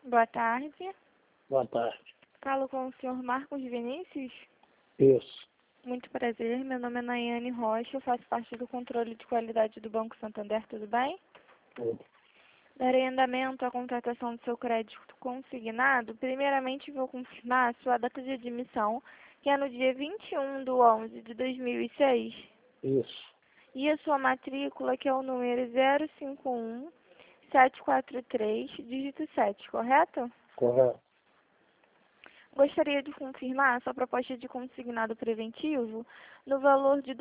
Boa tarde. Boa tarde. Falo com o senhor Marcos Vinícius. Isso. Muito prazer, meu nome é Nayane Rocha, eu faço parte do controle de qualidade do Banco Santander, tudo bem? Tudo. Darei andamento à contratação do seu crédito consignado. Primeiramente, vou confirmar a sua data de admissão, que é no dia 21/11/2006. Isso. E a sua matrícula, que é o número 051743, dígito 7, correto? Correto. Gostaria de confirmar a sua proposta de consignado preventivo no valor de R$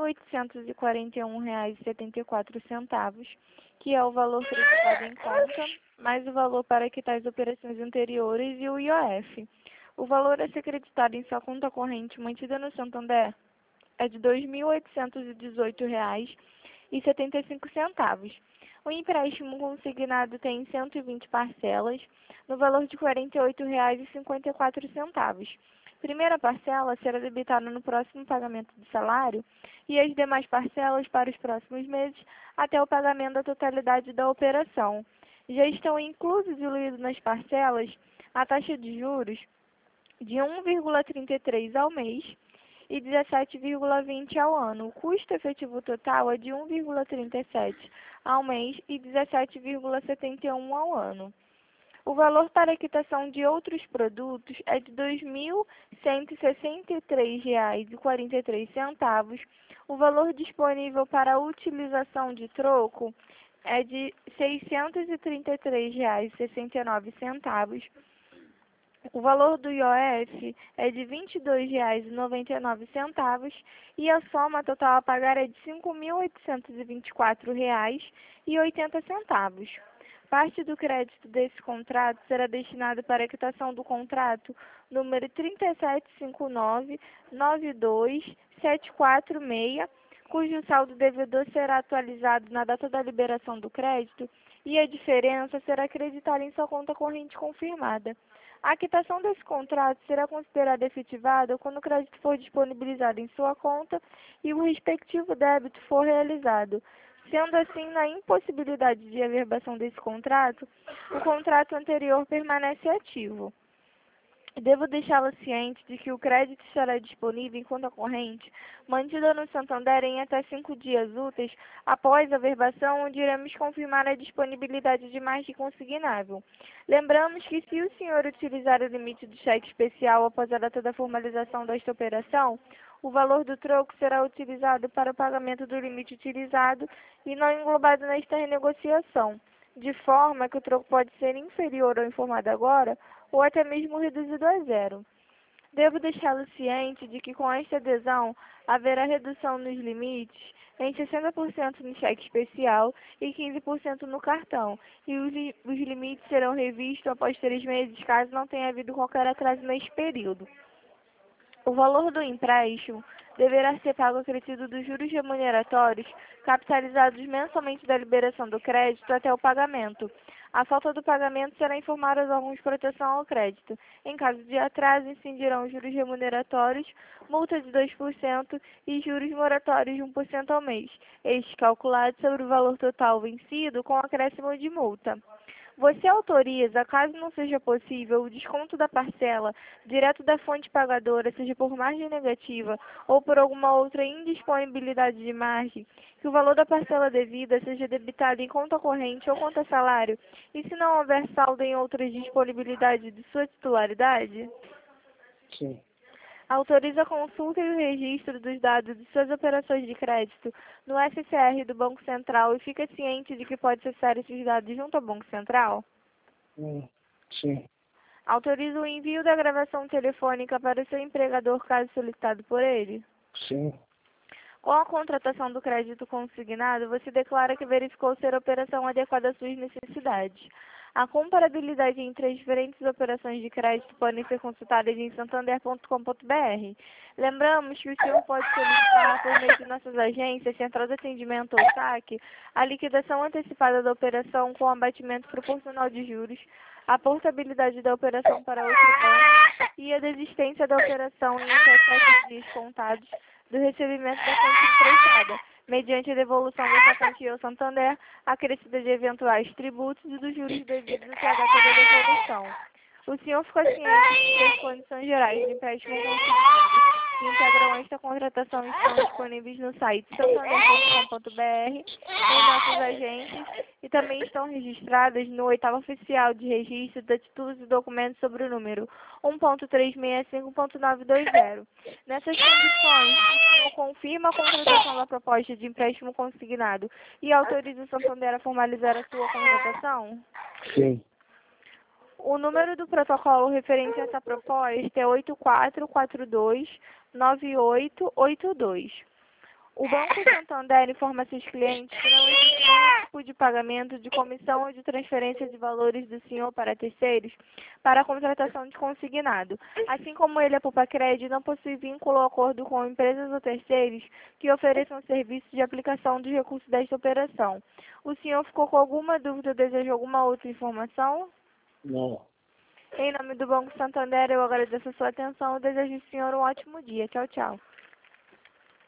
2.841,74, que é o valor creditado em conta, mais o valor para quitar operações anteriores e o IOF. O valor a ser creditado em sua conta corrente mantida no Santander é de R$ 2.818,75. O empréstimo consignado tem 120 parcelas, no valor de R$ 48,54. Primeira parcela será debitada no próximo pagamento do salário e as demais parcelas para os próximos meses até o pagamento da totalidade da operação. Já estão inclusos nas parcelas a taxa de juros de 1,33 ao mês e 17,20 ao ano. O custo efetivo total é de 1,37 ao mês e 17,71 ao ano. O valor para a quitação de outros produtos é de R$ 2.163,43. O valor disponível para a utilização de troco é de R$ 633,69. O valor do IOF é de R$ 22,99 e a soma total a pagar é de R$ 5.824,80. Parte do crédito desse contrato será destinado para a quitação do contrato número 375992746, cujo saldo devedor será atualizado na data da liberação do crédito e a diferença será creditada em sua conta corrente confirmada. A quitação desse contrato será considerada efetivada quando o crédito for disponibilizado em sua conta e o respectivo débito for realizado. Sendo assim, na impossibilidade de averbação desse contrato, o contrato anterior permanece ativo. Devo deixá-la ciente de que o crédito estará disponível em conta corrente, mantida no Santander em até 5 dias úteis após a averbação, onde iremos confirmar a disponibilidade de margem consignável. Lembramos que se o senhor utilizar o limite do cheque especial após a data da formalização desta operação, o valor do troco será utilizado para o pagamento do limite utilizado e não englobado nesta renegociação, de forma que o troco pode ser inferior ao informado agora ou até mesmo reduzido a zero. Devo deixá-lo ciente de que com esta adesão haverá redução nos limites em 60% no cheque especial e 15% no cartão, e os limites serão revistos após 3 meses, caso não tenha havido qualquer atraso neste período. O valor do empréstimo deverá ser pago acrescido dos juros remuneratórios capitalizados mensalmente da liberação do crédito até o pagamento. A falta do pagamento será informada aos órgãos de proteção ao crédito. Em caso de atraso, incidirão juros remuneratórios, multa de 2% e juros moratórios de 1% ao mês, estes calculados sobre o valor total vencido com acréscimo de multa. Você autoriza, caso não seja possível, o desconto da parcela direto da fonte pagadora, seja por margem negativa ou por alguma outra indisponibilidade de margem, que o valor da parcela devida seja debitado em conta corrente ou conta salário, e se não houver saldo em outras disponibilidades de sua titularidade? Sim. Autoriza a consulta e o registro dos dados de suas operações de crédito no SCR do Banco Central e fica ciente de que pode acessar esses dados junto ao Banco Central? Sim. Autoriza o envio da gravação telefônica para o seu empregador caso solicitado por ele? Sim. Com a contratação do crédito consignado, você declara que verificou ser a operação adequada às suas necessidades. A comparabilidade entre as diferentes operações de crédito podem ser consultadas em santander.com.br. Lembramos que o senhor pode solicitar, por meio de nossas agências, Central de Atendimento ou SAC, a liquidação antecipada da operação com abatimento proporcional de juros, a portabilidade da operação para outro banco e a desistência da operação em até 7 dias contados do recebimento da fonte emprestada, mediante a devolução dessa quantia ao Santander, acrescida de eventuais tributos e dos juros devidos até a data da devolução. O senhor ficou ciente das condições gerais de empréstimo consignado que integram esta contratação estão disponíveis no site santander.com.br, em nossos agentes, e também estão registradas no 8º Oficial de Registro de Títulos e Documentos sobre o número 1.365.920. Nessas condições, o senhor confirma a contratação da proposta de empréstimo consignado e autoriza o Santander a formalizar a sua contratação? Sim. O número do protocolo referente a essa proposta é 84429882. O Banco Santander informa a seus clientes que não existe nenhum tipo de pagamento de comissão ou de transferência de valores do senhor para terceiros para a contratação de consignado. Assim como ele, a Pupacred, não possui vínculo ou acordo com empresas ou terceiros que ofereçam serviço de aplicação dos recursos desta operação. O senhor ficou com alguma dúvida ou deseja alguma outra informação? Não. Em nome do Banco Santander, eu agradeço a sua atenção e desejo ao senhor um ótimo dia. Tchau, tchau.